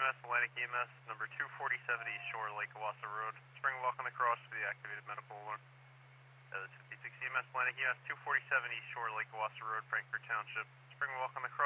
EMS, Atlantic EMS, number 247 East Shore, Lake Owasso Road. Spring walk on the cross for the activated medical alert. This is 56 EMS, Atlantic EMS, 247 East Shore, Lake Owasso Road, Frankfort Township. Spring walk on the cross.